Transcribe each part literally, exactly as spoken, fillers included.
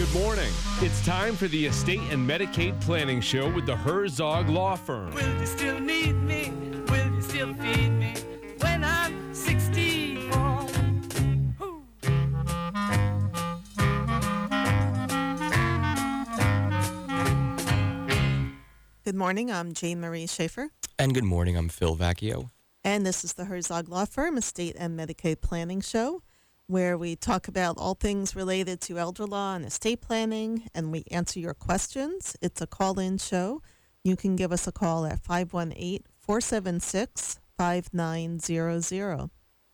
good morning. It's time for the Estate and Medicaid Planning Show with the Herzog Law Firm. Will you still need me? Will you still feed me when I'm sixty-four? Ooh. Good morning. I'm Jane Marie Schaefer. And good morning. I'm Phil Vacchio. And this is the Herzog Law Firm Estate and Medicaid Planning Show, where we talk about all things related to elder law and estate planning, and we answer your questions. It's a call-in show. You can give us a call at five one eight, four seven six, five nine zero zero.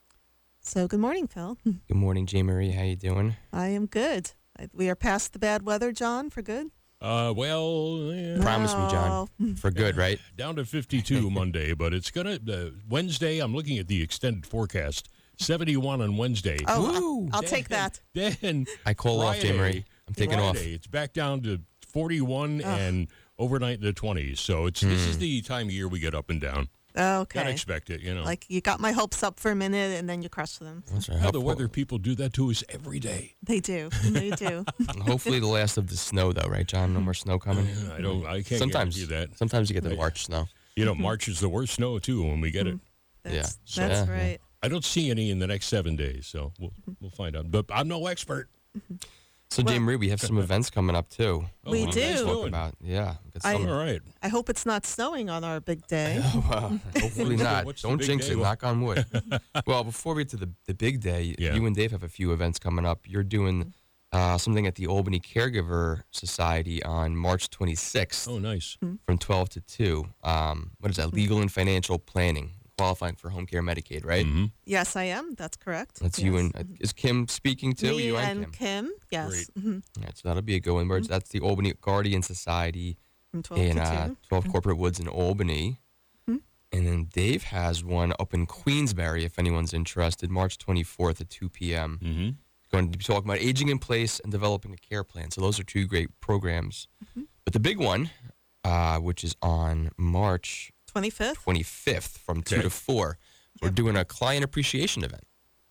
So good morning, Phil. Good morning, Jane Marie. How you doing? I am good. I- We are past the bad weather, John, for good? Uh, well, yeah, Promise me, John. For good, right? down to fifty-two Monday, but it's gonna uh, Wednesday. I'm looking at the extended forecast. seventy-one on Wednesday. Oh, Woo! I'll take that. Then I call off, Jane Marie. I'm taking off. Friday, it's back down to forty-one and overnight in the twenties. So it's this is the time of year we get up and down. Okay. Gotta expect it, you know. Like you got my hopes up for a minute, and then you crush them. That's right. How the weather people do that to us every day. They do. They do. Hopefully the last of the snow, though, right, John? No more snow coming. I don't. I can't Sometimes guarantee that. Sometimes you get the March snow. You know, March is the worst snow too when we get it. That's, Yeah. that's Yeah. right. I don't see any in the next seven days, so we'll we'll find out. But I'm no expert. So, Jane Marie, we have some events coming up, too. We what do. are you guys Talk doing? about, yeah. We've got I- some- All right. I hope it's not snowing on our big day. Well, hopefully not. What's the Don't big jinx day? it. Knock on wood. Well, before we get to the, the big day, Yeah. you and Dave have a few events coming up. You're doing uh, something at the Albany Caregiver Society on March twenty-sixth Oh, nice. from twelve to two. Um, what is that? Legal and financial planning, qualifying for home care Medicaid, right? Mm-hmm. Yes, I am. That's correct. That's yes. you and uh, is Kim speaking too? Me you and and Kim. Kim. Yes. Great. Mhm. All right, so that'll be a good one. Where's- That's the Albany Guardian Society From twelve in to uh, two. twelve Corporate Woods in Albany. Mhm. And then Dave has one up in Queensbury, if anyone's interested, March twenty-fourth at two p.m. Mm-hmm. Going to be talking about aging in place and developing a care plan. So those are two great programs. Mm-hmm. But the big one, uh, which is on March twenty-fifth. twenty-fifth from two Okay. to four, we're Yep. doing a client appreciation event.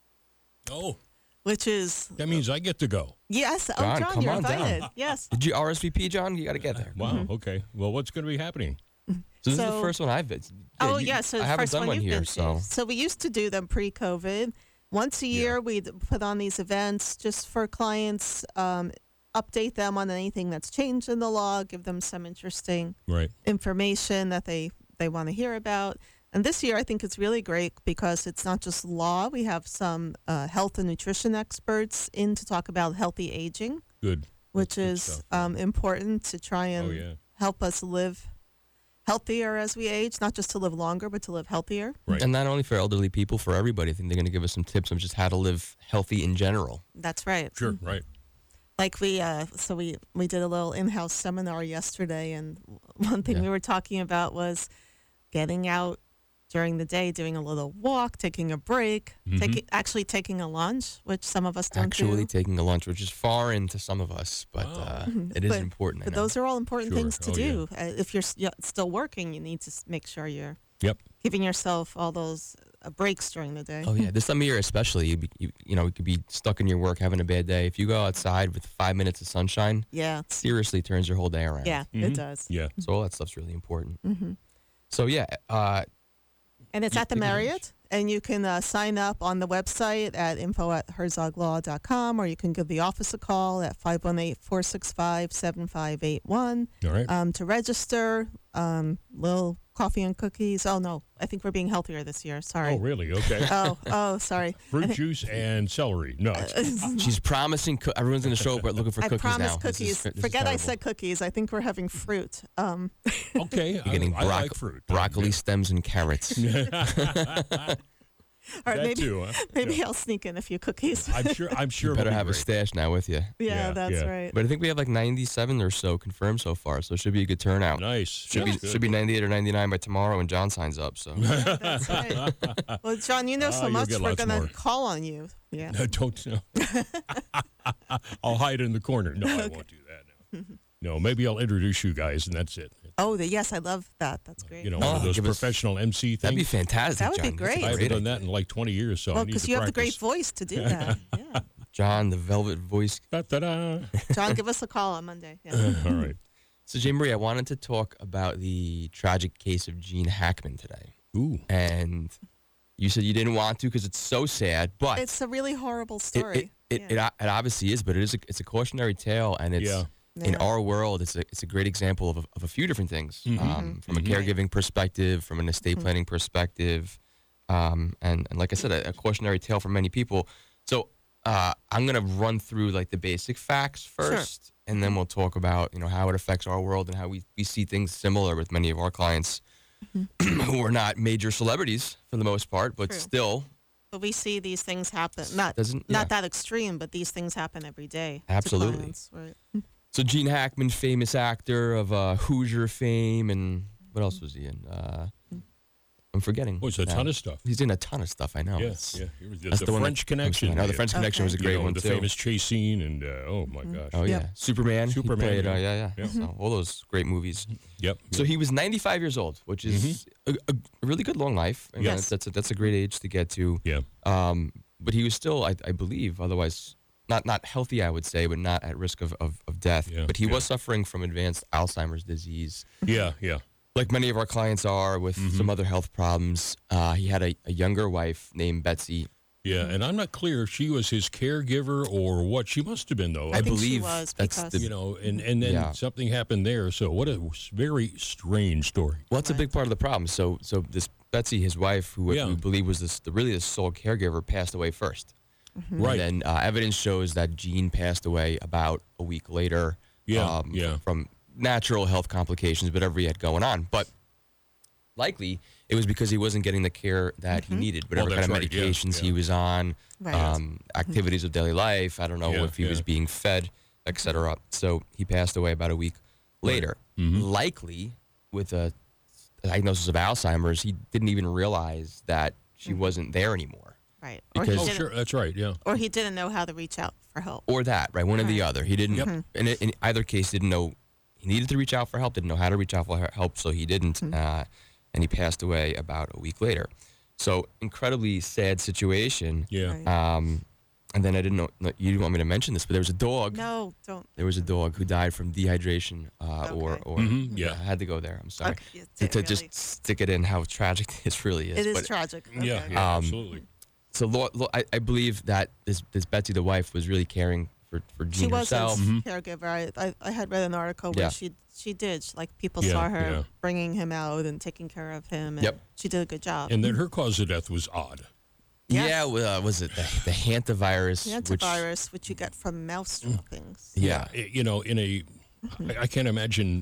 Oh, Which is, that means I get to go. yes. Oh, John, John, come you're on down. invited. Yes. Did you R S V P, John? You got to get there. Wow. Okay. Well, what's going to be happening? So this is the So- first one I've been. oh, you- yeah. So I the haven't first done one one you've here, been to. so So we used to do them pre-COVID. Once a year, we'd put on these events just for clients, um, update them on anything that's changed in the law, give them some interesting Right. information that they, they want to hear about. And this year, I think it's really great because it's not just law. We have some uh, health and nutrition experts in to talk about healthy aging, Good. which good is stuff. um, important to try and Oh, yeah. help us live healthier as we age, not just to live longer, but to live healthier. Right. And not only for elderly people, for everybody. I think they're going to give us some tips on just how to live healthy in general. That's right. Sure. Right. Like we, uh, so we, we did a little in-house seminar yesterday, and one thing Yeah. we were talking about was getting out during the day, doing a little walk, taking a break, Mhm. taking actually taking a lunch, which some of us don't Actually do. taking a lunch, which is foreign to some of us, but Wow. uh, Mhm. it is But- important. I But know. those are all important Sure. things to Oh, yeah. do. Uh, if you're s- y- still working, you need to s- make sure you're Yep. giving yourself all those uh, breaks during the day. Oh yeah, this time of year especially, you, be, you you know you could be stuck in your work having a bad day. If you go outside with five minutes of sunshine, Yeah, seriously turns your whole day around. yeah, Mhm. it does. Yeah. So all that stuff's really important. hmm So yeah, uh, And it's You- at the you can Marriott, and you can uh, sign up on the website at info at herzoglaw dot com, or you can give the office a call at five one eight, four six five, seven five eight one All right. um, to register. Um, little coffee and cookies. Oh, no, I think we're being healthier this year. Sorry. Oh, really? Okay. Oh, oh, sorry. Fruit juice and celery. No. It's, she's promising co- everyone's going to show up looking for I cookies promise now. This cookies. is- this is Forget I terrible. said cookies. I think we're having fruit. Um, okay. You're getting I, I broc- like fruit. broccoli stems and carrots. all right, that maybe too. Huh? maybe Yeah. I'll sneak in a few cookies. I'm sure. I'm sure. You it'll better be have a great. stash now with you. yeah, Yeah, that's yeah. right. But I think we have like ninety-seven or so confirmed so far, so it should be a good turnout. Nice. Should That's be good. should be ninety-eight or ninety-nine by tomorrow when John signs up. So That's right. Well, John, you know Ah, so you'll much. get We're lots going more. to call on you. Yeah. No, don't. No. I'll hide in the corner. No, I won't do that. No. No, maybe I'll introduce you guys, and that's it. Oh, the, yes, I love that. That's great. You know, one Oh, of those give us- professional M C things. that'd be fantastic. That would be John. That's a great. I haven't great done that in like twenty years, so I well, need because to you have the great practice. voice to do that. Yeah. John, the Velvet Voice. Da-da-da. John, give us a call on Monday. Yeah. Uh, all right. So, Jane Marie, I wanted to talk about the tragic case of Gene Hackman today. Ooh. And you said you didn't want to because it's so sad, but It's a really horrible it, story. it, it, Yeah. it, it obviously is, but it is a, it's a cautionary tale, and it's Yeah. in Yeah. our world, it's a, it's a great example of a, of a few different things, Mhm. um, from a Mhm. caregiving perspective, from an estate planning perspective, um, and, and like I said, a, a cautionary tale for many people. So uh, I'm going to run through like the basic facts first, and then we'll talk about, you know, how it affects our world and how we, we see things similar with many of our clients who are not major celebrities for the most part, but True. still But we see these things happen. Not doesn't not yeah. that extreme, but these things happen every day. to Absolutely. clients, right? So Gene Hackman, famous actor of uh, Hoosier fame, and what else was he in? Uh, I'm forgetting. Oh, it's a now. ton of stuff. He's in a ton of stuff. I know. Yes, It's- yeah. Here was the, That's the the one French that comes to Connection. mind. Oh, the yeah. French Connection was a Okay. great You know, one the too. famous chase scene, and uh, oh my gosh. Oh yeah, Yep. Superman. He Superman, played, yeah. uh, yeah, yeah. Yeah. So all those great movies. Yep. So he was ninety-five years old, which is a, a really good long life. And Yes. that's that's a, that's a great age to get to. Yeah. Um, but he was still, I, I believe, otherwise not not healthy, I would say, but not at risk of of, of death. Yeah, But he yeah. was suffering from advanced Alzheimer's disease. Yeah. Yeah. Like many of our clients are with Mm-hmm. some other health problems. Uh, he had a, a younger wife named Betsy. Yeah. And I'm not clear if she was his caregiver or what. She must have been, though. I think she believe was that's because the- you know, and, and then Yeah. something happened there. So what a very strange story. Well, that's a Right. big part of the problem. So, so this Betsy, his wife, who Yeah. we believe was this, the, really the sole caregiver, passed away first. Right. And then uh, evidence shows that Gene passed away about a week later. Yeah, um, yeah. From natural health complications, whatever he had going on. But likely it was because he wasn't getting the care that he needed, whatever kind that's of right, yeah, medications he yeah. was on, Right. um, activities of daily life. I don't know Yeah, if he was yeah. being fed, et cetera. So he passed away about a week later. Mm-hmm. Likely with a diagnosis of Alzheimer's, he didn't even realize that she wasn't there anymore. Right. Or Because- he, Oh, didn't, sure. That's right. Yeah. or he didn't know how to reach out for help. Or that, right? One or the Right. other. He didn't, Yep. in, in either case, didn't know he needed to reach out for help, didn't know how to reach out for help, so he didn't. Uh, and he passed away about a week later. So, incredibly sad situation. Yeah. Right. Um, and then I didn't know, no, you didn't want me to mention this, but there was a dog. No, don't. There was a dog who died from dehydration uh, or, Okay. or Mhm, yeah. I had to go there. I'm sorry. Okay, it's- To, it to really- just stick it in how tragic this really is. It is But- tragic. Yeah. Okay. Yeah. Um, absolutely. so Lo, Lo, I, I believe that this, this Betsy, the wife, was really caring for, for Jean She was herself. his caregiver. I, I I had read an article where Yeah. she she did like people Yeah, saw her yeah. bringing him out and taking care of him. And Yep. She did a good job. And then her cause of death was odd. Yes. Yeah, well, uh, was it the, the hantavirus? the which- antivirus, which, you get from mouse droppings. yeah. I- You know, in a, I, I can't imagine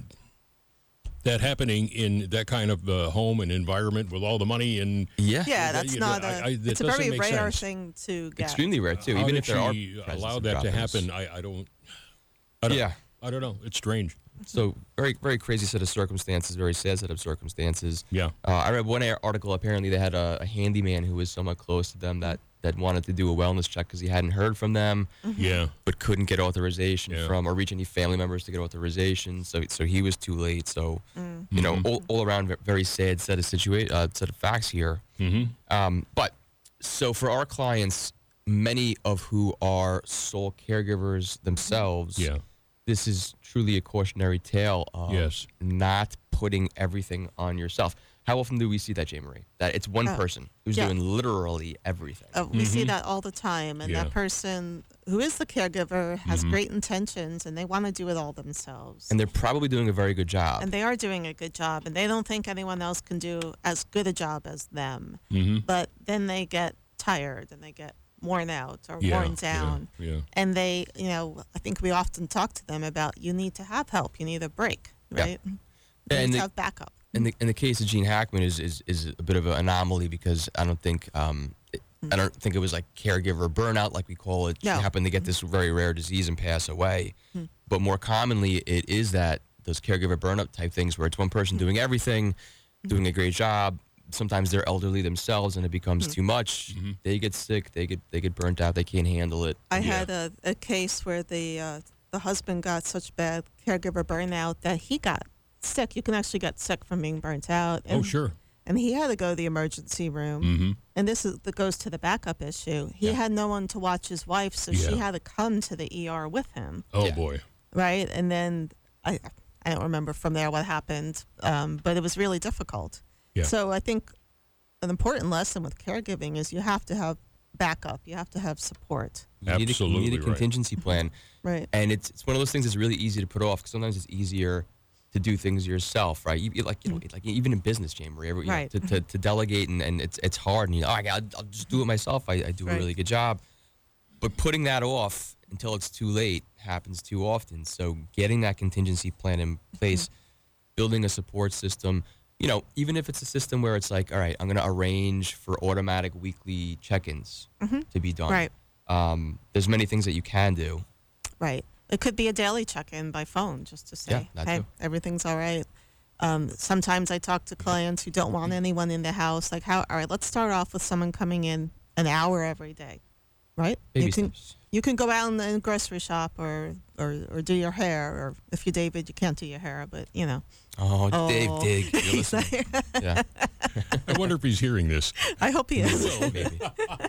that happening in that kind of uh, home and environment with all the money and Yeah. Yeah, that- that's you know, not a. I- I- that it's a doesn't very make rare sense. thing to get. Extremely rare, too. how Even did if there are she presence allow of that to droppings. happen? I, I don't. I don't Yeah. I don't know. It's strange. So, very, very crazy set of circumstances, very sad set of circumstances. Yeah. Uh, I read one a- article, apparently, they had a, a handyman who was somewhat close to them that, that wanted to do a wellness check because he hadn't heard from them, Yeah. but couldn't get authorization Yeah. from or reach any family members to get authorization. So, so he was too late. So, you know, all, all around, ve- very sad set of situa- uh, set of facts here. Mm-hmm. Um, but so for our clients, many of who are sole caregivers themselves, Yeah. this is truly a cautionary tale of Yes. not putting everything on yourself. How often do we see that, Jay Marie? That it's one Oh, person who's yeah. doing literally everything. Uh, we see that all the time, and Mm-hmm. Yeah. that person who is the caregiver has Mm-hmm. great intentions, and they want to do it all themselves. And they're probably doing a very good job. And they are doing a good job, and they don't think anyone else can do as good a job as them. Mm-hmm. But then they get tired and they get worn out or Yeah. worn down. Yeah. yeah. And they, you know, I think we often talk to them about you need to have help, you need a break, Yeah. right? You And need the- to have backup. in the in the case of Gene Hackman is is, is a bit of an anomaly because I don't think um it, I don't think it was like caregiver burnout like we call it. No. She happened to get this very rare disease and pass away. But more commonly, it is that those caregiver burnout type things where it's one person doing everything, doing a great job. Sometimes they're elderly themselves, and it becomes too much. They get sick. They get they get burnt out. They can't handle it. I Yeah. had a, a case where the uh, the husband got such bad caregiver burnout that he got sick. You can actually get sick from being burnt out. Oh, And, sure. and he had to go to the emergency room. Mm-hmm. And this is that goes to the backup issue. He Yeah. had no one to watch his wife, so Yeah. she had to come to the E R with him, Oh, Yeah. boy. right? And then I I don't remember from there what happened, um, but it was really difficult. Yeah. So I think an important lesson with caregiving is you have to have backup. You have to have support. You need a, you Absolutely need a right. contingency plan. Right. And it's it's one of those things that's really easy to put off because sometimes it's easier to do things yourself, right? You, you like you know, like even in business, Jane Marie, you know, Right. to, to, to delegate and, and it's it's hard. And you know, oh, I got I'll just do it myself. I, I do Right. a really good job. But putting that off until it's too late happens too often. So getting that contingency plan in place, building a support system, you know, even if it's a system where it's like, all right, I'm going to arrange for automatic weekly check-ins to be done. Right. Um, there's many things that you can do. Right. It could be a daily check-in by phone, just to say, Yeah, that hey, too. everything's all right. Um, sometimes I talk to clients who don't want anyone in the house. Like, how? All right, let's start off with someone coming in an hour every day, right? Baby you can steps. you can go out in the grocery shop or, or or do your hair, or if you're David, you can't do your hair, but you know. Oh, Dave Oh. Dig. You're He's not listening. here. Yeah, I wonder if he's hearing this. I hope he is. maybe.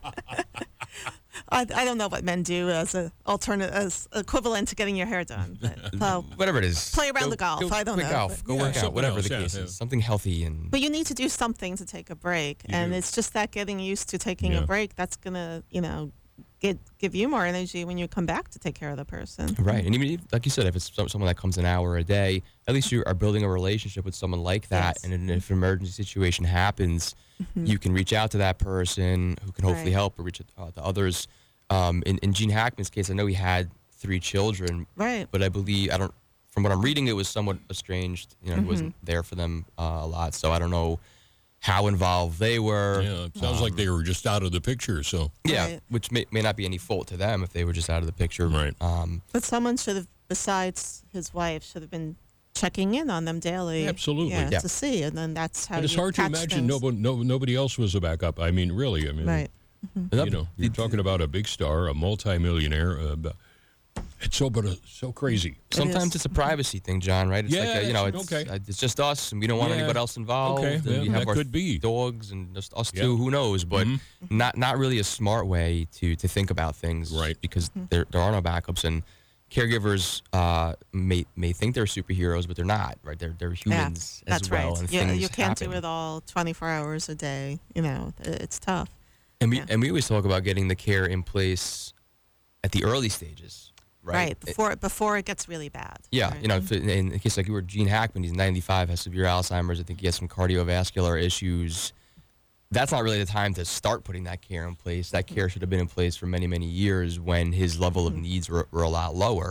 I, I don't know what men do as a alternate as equivalent to getting your hair done, but uh, Whatever it is. Play around Go- the golf. go I don't play know, golf. but- Go Yeah, work out. something Whatever else, the yeah, case yeah. is. Something healthy and But you need to do something to take a break, You and do. it's just that getting used to taking Yeah. a break that's gonna, you know, get give you more energy when you come back to take care of the person. right. And even if, like you said, if it's some- someone that comes an hour a day, at least you are building a relationship with someone like that. Yes. And then if an emergency situation happens, you can reach out to that person who can hopefully Right. help or reach out to others. Um, in, in Gene Hackman's case, I know he had three children, Right. but I believe I don't. From what I'm reading, it was somewhat estranged. You know, he wasn't there for them uh, a lot, so I don't know how involved they were. Yeah, it sounds like they were just out of the picture. So, Yeah, Right. which may, may not be any fault to them if they were just out of the picture. Right. Um, But someone should have, besides his wife, should have been checking in on them daily. Absolutely. Yeah, Yeah. to see, and then that's how. but it's you hard to catch imagine things. nobody, no, nobody else was a backup. I mean, really. I mean, Right. you know, you're talking about a big star, a multimillionaire. Uh, but it's so, but uh, so crazy. Sometimes is. it's a privacy thing, John. Right? It's like Yeah, a, you know, it's okay. uh, it's just us, and we don't want Yeah. anybody else involved. Okay, and yeah, we have that our could be. dogs and just us Yeah. two. Who knows? But Mhm. not not really a smart way to to think about things, Right. Because there there are no backups, and caregivers uh, may may think they're superheroes, but they're not. Right? They're they're humans yeah, as that's well, right. and You, things you can't happen. do it all twenty-four hours a day. You know, it's tough. And we Yeah. and we always talk about getting the care in place at the early stages, right? Right, It- before before it gets really bad. yeah, right? you know, if it, in the case like you were Gene Hackman, he's ninety-five, has severe Alzheimer's. I think he has some cardiovascular issues. That's not really the time to start putting that care in place. That care should have been in place for many, many years when his level of needs were, were a lot lower.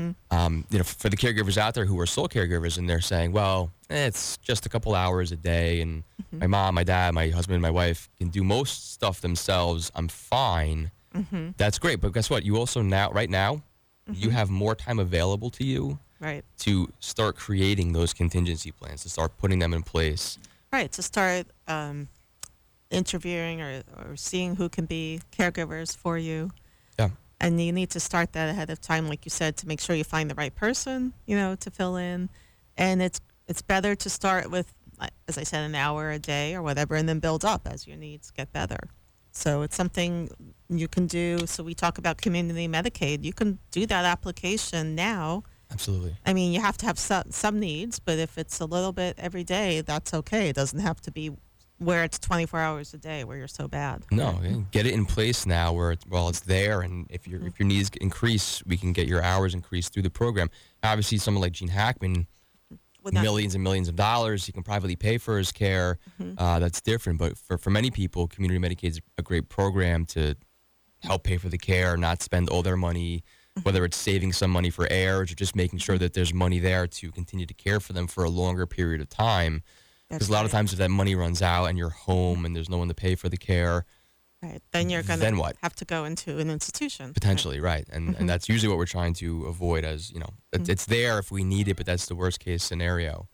Um, you know, for the caregivers out there who are sole caregivers and they're saying, well, eh, it's just a couple hours a day, and my mom, my dad, my husband, and my wife can do most stuff themselves. I'm fine. That's great. But guess what? You also now, right now, you have more time available to you Right. to start creating those contingency plans, to start putting them in place. Right, to start um, interviewing or, or seeing who can be caregivers for you. Yeah. And you need to start that ahead of time, like you said, to make sure you find the right person, you know, to fill in. And it's it's better to start with, like, as I said, an hour a day or whatever, and then build up as your needs get better. So it's something you can do. So we talk about community Medicaid. You can do that application now. Absolutely. I mean, you have to have some, some needs, but if it's a little bit every day, that's okay. It doesn't have to be where it's twenty-four hours a day where you're so bad. No, yeah, get it in place now where it's, well, it's there, and if your if your needs increase, we can get your hours increased through the program. Obviously, someone like Gene Hackman, Would not- millions and millions of dollars, he can privately pay for his care. Uh, that's different, but for, for many people, community Medicaid is a great program to help pay for the care, not spend all their money, whether it's saving some money for heirs or just making sure that there's money there to continue to care for them for a longer period of time. Because That's a lot right. of times if that money runs out and you're home and there's no one to pay for the care, Right. Then you're going Then to what? have to go into an institution. potentially, right. And and that's usually what we're trying to avoid as, you know, it's, it's there if we need it, but that's the worst case scenario.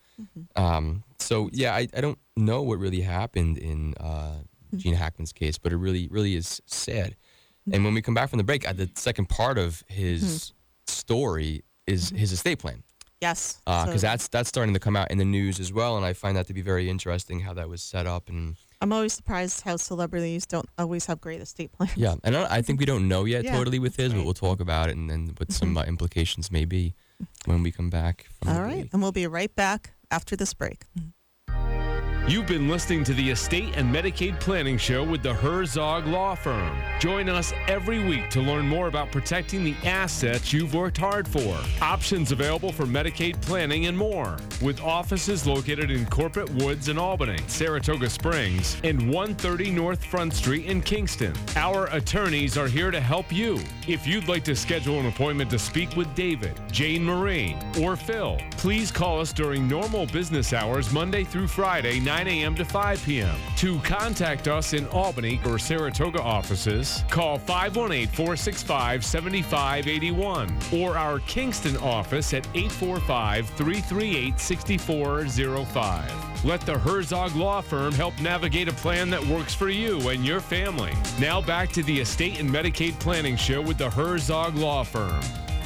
Um, so, yeah, I, I don't know what really happened in uh, Gene Hackman's case, but it really, really is sad. And when we come back from the break, uh, the second part of his story is his estate plan. Yes. Because So that's that's starting to come out in the news as well, and I find that to be very interesting how that was set up. And I'm always surprised how celebrities don't always have great estate plans. yeah, and I, I think we don't know yet Yeah, totally with his, that's but right. we'll talk about it and then what some uh, implications may be when we come back. From All the right. break. And we'll be right back after this break. You've been listening to the Estate and Medicaid Planning Show with the Herzog Law Firm. Join us every week to learn more about protecting the assets you've worked hard for. Options available for Medicaid planning and more. With offices located in Corporate Woods in Albany, Saratoga Springs, and one thirty North Front Street in Kingston. Our attorneys are here to help you. If you'd like to schedule an appointment to speak with David, Jane Marie, or Phil, please call us during normal business hours Monday through Friday, nine a.m. to five p.m. To contact us in Albany or Saratoga offices, call five one eight, four six five, seven five eight one or our Kingston office at eight four five, three three eight, six four zero five. Let the Herzog Law Firm help navigate a plan that works for you and your family. Now back to the Estate and Medicaid Planning Show with the Herzog Law Firm.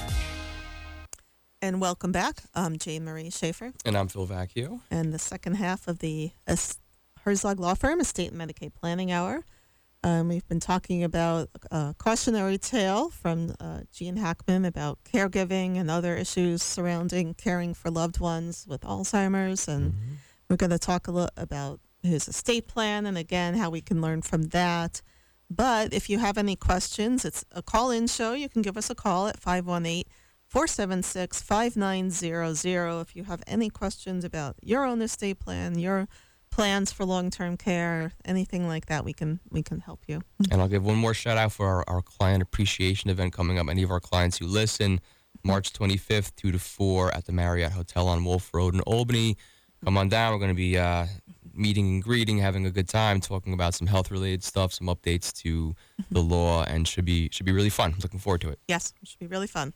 And welcome back. I'm Jane Marie Schaefer. And I'm Phil Vacchio. And the second half of the Es- Herzog Law Firm Estate and Medicaid Planning Hour. Um, we've been talking about a cautionary tale from uh, Gene Hackman about caregiving and other issues surrounding caring for loved ones with Alzheimer's. And Mm-hmm. we're going to talk a little about his estate plan and, again, how we can learn from that. But if you have any questions, it's a call-in show. You can give us a call at five one eight, four seven six, five nine zero zero if you have any questions about your own estate plan, your plans for long-term care, anything like that, we can we can help you. And I'll give one more shout out for our, our client appreciation event coming up. Any of our clients who listen, March twenty-fifth, two to four at the Marriott Hotel on Wolf Road in Albany. Come on down. We're going to be uh, meeting and greeting, having a good time, talking about some health-related stuff, some updates to the law, and should be should be really fun. Looking forward to it. Yes, it should be really fun.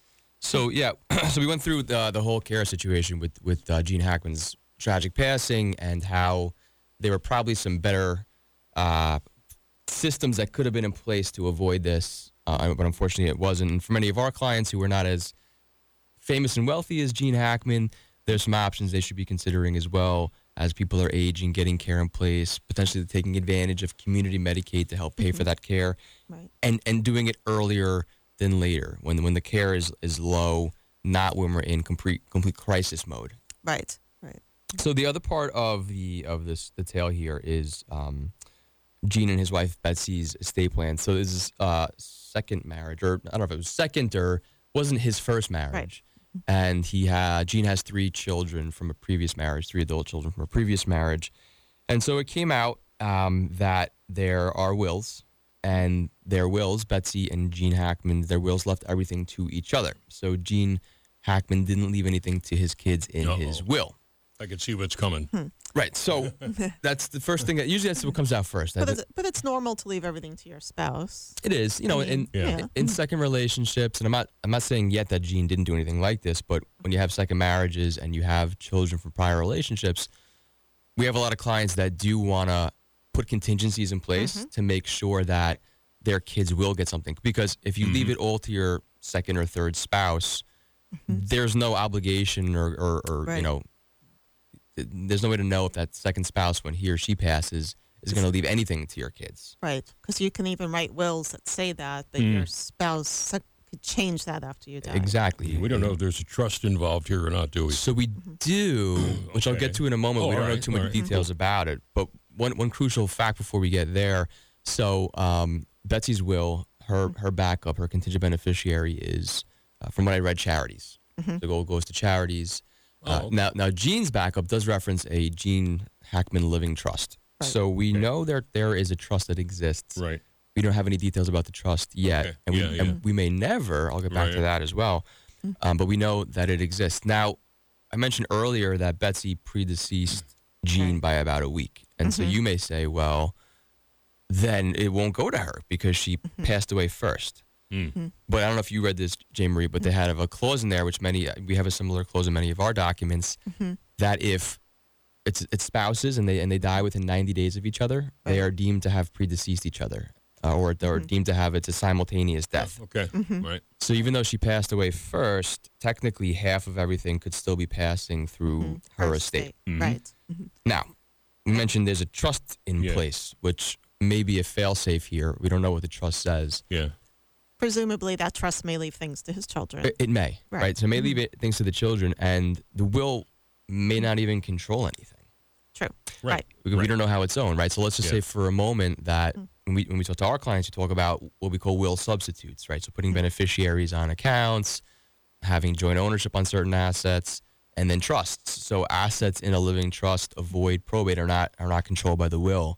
So yeah, so we went through the the whole care situation with with uh, Gene Hackman's tragic passing and how there were probably some better uh, systems that could have been in place to avoid this, uh, but unfortunately it wasn't. And for many of our clients who were not as famous and wealthy as Gene Hackman, there's some options they should be considering as well as people are aging, getting care in place, potentially taking advantage of community Medicaid to help pay for that care, Right. and and doing it earlier than later when when the care is, is low, not when we're in complete complete crisis mode. Right, right. So the other part of the of this the tale here is um, Gene and his wife Betsy's estate plan. So this is uh, second marriage, or I don't know if it was second or wasn't his first marriage. And he had Gene has three children from a previous marriage, three adult children from a previous marriage, and so it came out um, that there are wills. And their wills, Betsy and Gene Hackman, their wills left everything to each other. So Gene Hackman didn't leave anything to his kids in Uh-oh. his will. I can see what's coming. Right. So that's the first thing that usually that's what comes out first. But That- it's, but it's normal to leave everything to your spouse. It is, you know, I mean, in Yeah. yeah. in second relationships, and I'm not I'm not saying yet that Gene didn't do anything like this, but when you have second marriages and you have children from prior relationships, we have a lot of clients that do want to put contingencies in place to make sure that their kids will get something. Because if you leave it all to your second or third spouse, there's no obligation or, or, or you Right. know, th- there's no way to know if that second spouse, when he or she passes, is going to leave anything to your kids. Right, because you can even write wills that say that, but your spouse sec- could change that after you die. Exactly. We don't know if there's a trust involved here or not, do we? So we do, which I'll Okay. get to in a moment. Oh, we don't all know right, too all many right. details about it. But one one crucial fact before we get there. So um, Betsy's will, her her backup, her contingent beneficiary is, uh, from what I read, charities. The gold goes to charities. Uh, Oh, okay. Now now Gene's backup does reference a Gene Hackman Living Trust. Right. So we know that there is a trust that exists. Right. We don't have any details about the trust yet, Okay. and, we, Yeah, and yeah. we may never. I'll get back to Right. that as well. Um, but we know that it exists. Now, I mentioned earlier that Betsy predeceased Gene by about a week, and so you may say, well, then it won't go to her because she passed away first. Mm. But I don't know if you read this, Jane Marie, but they had a clause in there, which many we have a similar clause in many of our documents, that if it's it's spouses and they and they die within ninety days of each other, they Right. are deemed to have predeceased each other. uh, or, or deemed to have it's a simultaneous death. Okay. Right. So even though she passed away first, technically half of everything could still be passing through her, estate. Right. Now, we mentioned there's a trust in Yeah. place, which may be a fail-safe here. We don't know what the trust says. Yeah. Presumably, that trust may leave things to his children. It, it may, Right. right? So it may leave it, things to the children, and the will may not even control anything. True. Right. Right. We, we Right. don't know how it's owned, right? So let's just Yeah. say for a moment that when we when we talk to our clients, we talk about what we call will substitutes, right? So putting beneficiaries on accounts, having joint ownership on certain assets, and then trusts. So assets in a living trust avoid probate are not are not controlled by the will.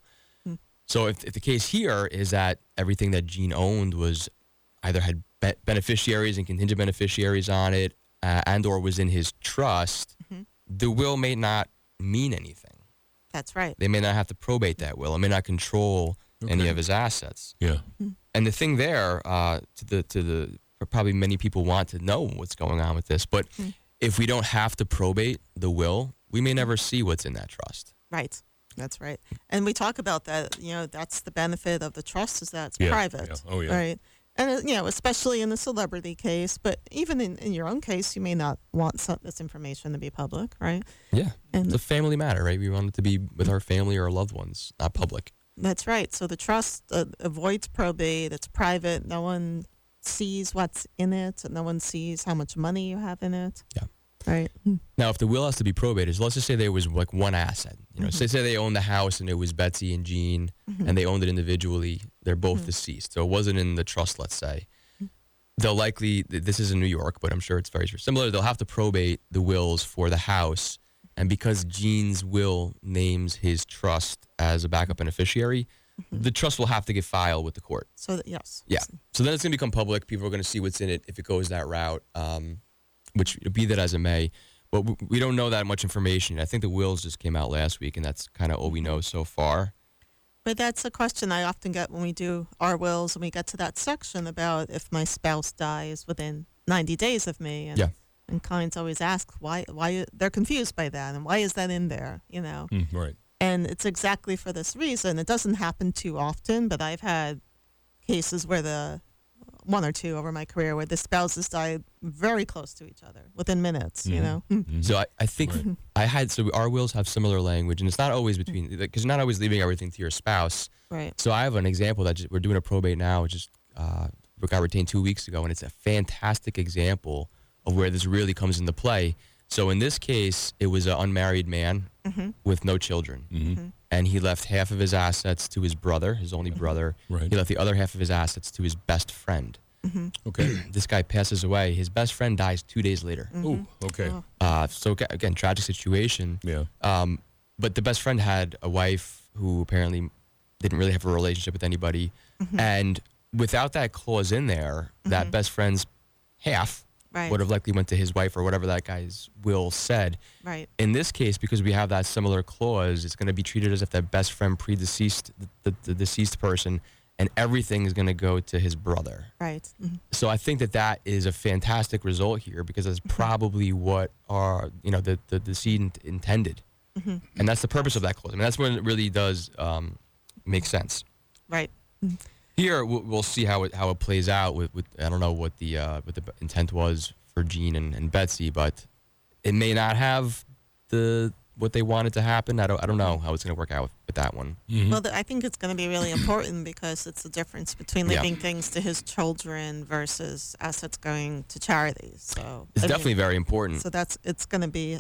So if, if the case here is that everything that Jean owned was either had be- beneficiaries and contingent beneficiaries on it, uh, and or was in his trust, the will may not mean anything. That's right. They may not have to probate that will. It may not control any Okay. of his assets. Yeah. And the thing there, uh, to the to the probably many people want to know what's going on with this, but if we don't have to probate the will, we may never see what's in that trust. Right. That's right. And we talk about that, you know, that's the benefit of the trust is that it's Yeah, private. yeah. Oh, yeah. Right. And, uh, you know, especially in the celebrity case, but even in, in your own case, you may not want some, this information to be public, right? Yeah, And it's a family matter, right? We want it to be with our family or our loved ones, not public. that's right. So the trust uh, avoids probate. It's private. No one sees what's in it. No one sees how much money you have in it. Yeah. Right. Now, if the will has to be probated, so let's just say there was like one asset. You know, say say they owned the house and it was Betsy and Jean, and they owned it individually. They're both deceased, so it wasn't in the trust. Let's say they'll likely th- this is in New York, but I'm sure it's very similar. They'll have to probate the wills for the house, and because Jean's will names his trust as a backup beneficiary, the trust will have to get filed with the court. So, that, yes. Yeah. So then it's going to become public. People are going to see what's in it if it goes that route, um, which be that as it may. But w- we don't know that much information. I think the wills just came out last week, and that's kind of all we know so far. But that's a question I often get when we do our wills and we get to that section about if my spouse dies within ninety days of me. And, Yeah. and clients always ask why, why they're confused by that and why is that in there, you know? Mm, right. And it's exactly for this reason. It doesn't happen too often, but I've had cases where the one or two over my career where the spouses died very close to each other within minutes, you know? So I, I think Right. I had, so our wills have similar language, and it's not always between, because you're not always leaving everything to your spouse. Right. So I have an example that just, we're doing a probate now, which just uh, got retained two weeks ago, and it's a fantastic example of where this really comes into play. So in this case, it was an unmarried man with no children, and he left half of his assets to his brother, his only brother. Right. He left the other half of his assets to his best friend. Okay. This guy passes away. His best friend dies two days later. Ooh. Okay. Uh, so aga- again, tragic situation. Yeah. Um, but the best friend had a wife who apparently didn't really have a relationship with anybody. And without that clause in there, that best friend's half Right. would have likely went to his wife or whatever that guy's will said. Right. In this case, because we have that similar clause, it's going to be treated as if that best friend predeceased the, the, the deceased person, and everything is going to go to his brother. Right. Mhm. So I think that that is a fantastic result here because that's probably what our, you know, the, the decedent intended. And that's the purpose of that clause. I mean, that's when it really does um, make sense. Right. Here, we'll, we'll see how it how it plays out with, with I don't know what the uh, what the intent was for Jean and, and Betsy, but it may not have the what they wanted to happen. I don't I don't know how it's going to work out with, with that one. Well, th- I think it's going to be really important because it's the difference between Yeah. leaving things to his children versus assets going to charities. So It's I mean, definitely very important. So that's it's going to be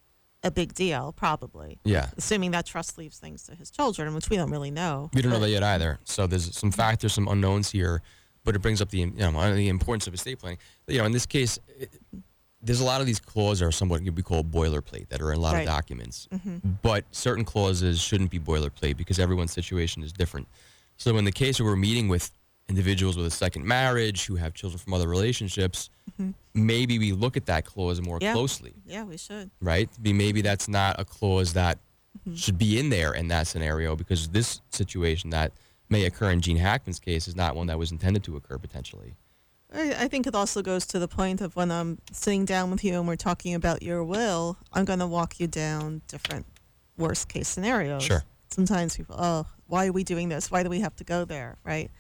a big deal, probably. Yeah. Assuming that trust leaves things to his children, which we don't really know. We don't know But- that yet either. So there's some factors, some unknowns here, but it brings up the you know the importance of estate planning. But, you know, in this case, it, there's a lot of these clauses are somewhat could be called boilerplate that are in a lot Right. of documents. But certain clauses shouldn't be boilerplate because everyone's situation is different. So in the case where we're meeting with individuals with a second marriage who have children from other relationships, maybe we look at that clause more Yeah. closely. Yeah, we should. Right? Be- Maybe that's not a clause that should be in there in that scenario because this situation that may occur in Gene Hackman's case is not one that was intended to occur potentially. I, I think it also goes to the point of when I'm sitting down with you and we're talking about your will, I'm going to walk you down different worst case scenarios. Sure. Sometimes people, oh, why are we doing this? Why do we have to go there? Right.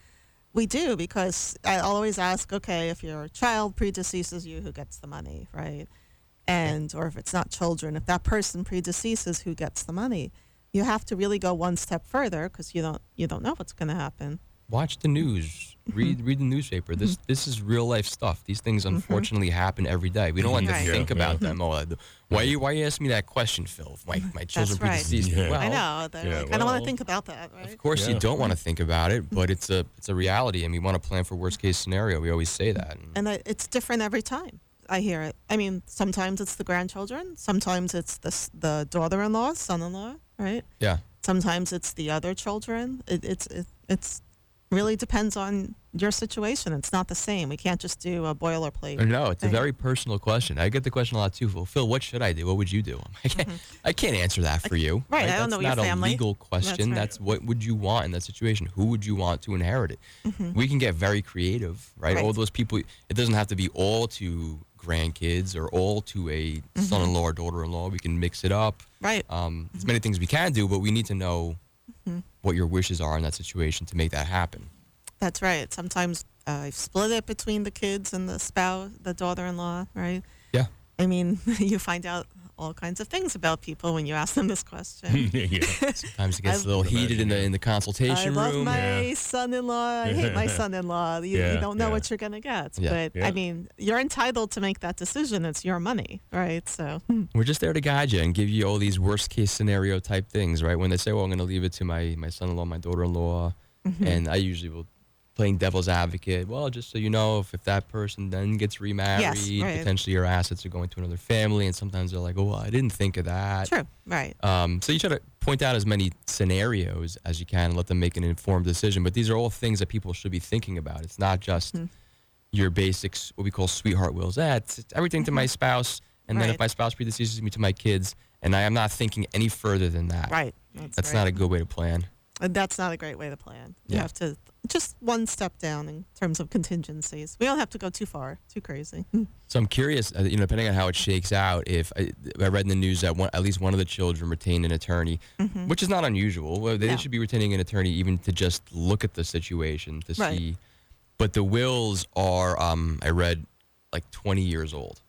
We do, because I always ask, okay, if your child predeceases you, who gets the money, right? And, or if it's not children, if that person predeceases, who gets the money? You have to really go one step further, because you don't, you don't know what's going to happen. Watch the news. Read read the newspaper. This this is real life stuff. These things unfortunately happen every day. We don't like to Right. think Yeah, about yeah. them. Oh, uh, why you why you ask me that question, Phil? If my my children right. predeceased me. Yeah. Well, I know. They're yeah, like, I don't want well, to think about that, right? of course you Yeah. don't want to think about it, but it's a it's a reality, and we want to plan for worst case scenario. We always say that. And And I, it's different every time I hear it. I mean, sometimes it's the grandchildren. Sometimes it's the, s- the daughter-in-law, son-in-law, right? yeah, Sometimes it's the other children. It, it's it, it's really depends on your situation. It's not the same. We can't just do a boilerplate. no, it's a thing. very personal question. I get the question a lot too. Well, Phil, what should I do? What would you do? I can't, I can't answer that for you. Right, I don't That's know your not family. a legal question. right. That's what would you want in that situation? Who would you want to inherit it? We can get very creative, right? Right. All those people. It doesn't have to be all to grandkids or all to a son-in-law or daughter-in-law. We can mix it up. Right. Um, there's many things we can do, but we need to know what your wishes are in that situation to make that happen. That's right. Sometimes uh, I split it between the kids and the spouse, the daughter-in-law, right? Yeah. I mean, you find out all kinds of things about people when you ask them this question. yeah. Sometimes it gets I- a little Imagine, heated in the yeah. in the I consultation love room. my Yeah. son-in-law. I hate my son-in-law. You, Yeah, you don't know yeah. what you're going to get. Yeah. But, Yeah. I mean, you're entitled to make that decision. It's your money, right? So, We're just there to guide you and give you all these worst case scenario type things, right? When they say, well, I'm going to leave it to my, my son-in-law, my daughter-in-law, and I usually will playing devil's advocate. Well, just so you know, if, if that person then gets remarried, right. potentially your assets are going to another family. And sometimes they're like, oh, well, I didn't think of that. true. Right. Um, so you try to point out as many scenarios as you can and let them make an informed decision. But these are all things that people should be thinking about. It's not just your basics, what we call sweetheart wills. Eh, it's, it's everything to my spouse, and then if Right. my spouse predeceases me to my kids, and I am not thinking any further than that. Right. That's, That's right. not a good way to plan. And that's not a great way to plan. You Yeah. have to just one step down in terms of contingencies. We don't have to go too far, too crazy. So I'm curious, uh, you know, depending on how it shakes out, if I, I read in the news that one, at least one of the children retained an attorney, which is not unusual. Well, They Yeah. should be retaining an attorney even to just look at the situation to Right. see. But the wills are, um, I read, like twenty years old.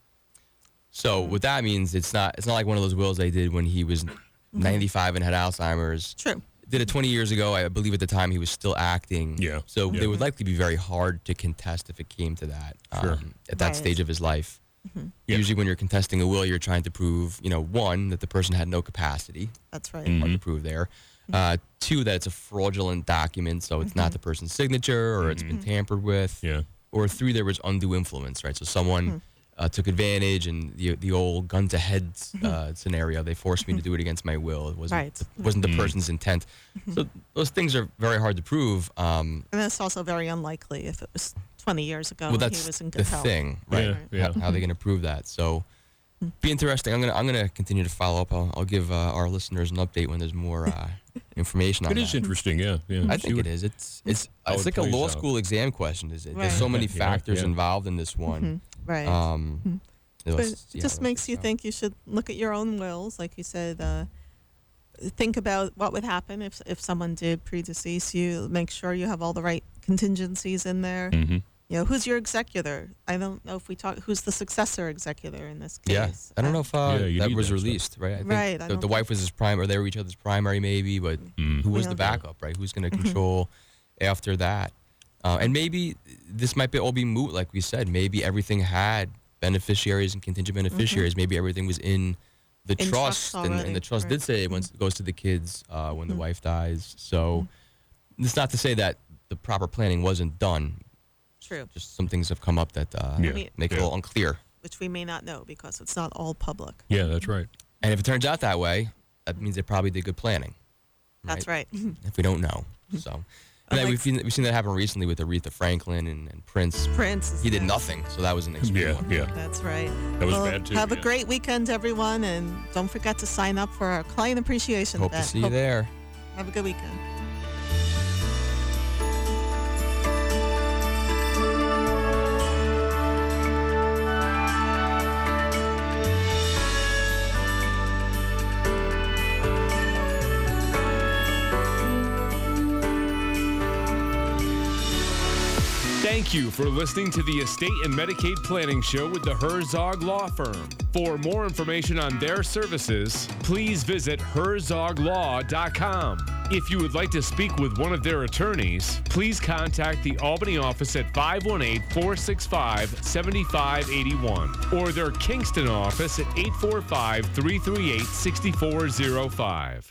So what that means, it's not it's not like one of those wills they did when he was ninety-five and had Alzheimer's. True. Did it twenty years ago. I believe at the time he was still acting. Yeah. So Yeah. they would likely be very hard to contest if it came to that Sure. um, at that Right. stage of his life. Yeah. Usually when you're contesting a will, you're trying to prove, you know, one, that the person had no capacity, That's right. hard to prove there. Uh, two, that it's a fraudulent document, so it's not the person's signature or it's been tampered with. Yeah. Or three, there was undue influence, right? So someone uh, took advantage, and the the old gun to head uh, scenario, they forced me to do it against my will. It wasn't Right. the, wasn't the person's intent. So those things are very hard to prove. Um, And it's also very unlikely if it was twenty years ago well, and that's he was in the good health. thing, right? Yeah, yeah. How, how are they going to prove that? So, be interesting. I'm gonna I'm gonna continue to follow up. I'll, I'll give uh, our listeners an update when there's more uh, information on It that. is interesting, yeah. yeah. I See think what- it is. It's it's how it's it like a plays law out. school exam question. Is it? There's Right. so many Yeah, factors yeah. involved in this one. Right. Um, but let's- it yeah, just let's makes see you how- think you should look at your own wills, like you said. Uh, think about what would happen if if someone did predecease you. Make sure you have all the right contingencies in there. Mhm. You know, who's your executor? I don't know if we talk. Who's the successor executor in this case? Yeah, I don't know if uh, Yeah, you that need was that stuff. released, right? I think Right, I The, don't the think- wife was his prime, or they were each other's primary, maybe. But Mm. who We was the don't know. backup, right? Who's going to control after that? Uh, and maybe this might be all be moot, like we said. Maybe everything had beneficiaries and contingent beneficiaries. Maybe everything was in the In trust, trust and, and already, the trust right. did say it once it goes to the kids uh, when the wife dies. So it's not to say that the proper planning wasn't done. True. Just some things have come up that uh, Yeah. We- make it a Yeah. little unclear. Which we may not know because it's not all public. Yeah, that's right. And if it turns out that way, that means they probably did good planning. That's right. If we don't know, so. And then Like- we've seen, we've seen that happen recently with Aretha Franklin and, and Prince. Prince. is- He did yeah, nothing, so that was an extreme Yeah, one. yeah. That's right. That was Well, bad too. Have a yeah. great weekend, everyone, and don't forget to sign up for our client appreciation Hope to event. see you Hope- there. Have a good weekend. Thank you for listening to the Estate and Medicaid Planning Show with the Herzog Law Firm. For more information on their services, please visit herzog law dot com. If you would like to speak with one of their attorneys, please contact the Albany office at five one eight, four six five, seven five eight one or their Kingston office at eight four five, three three eight, six four zero five.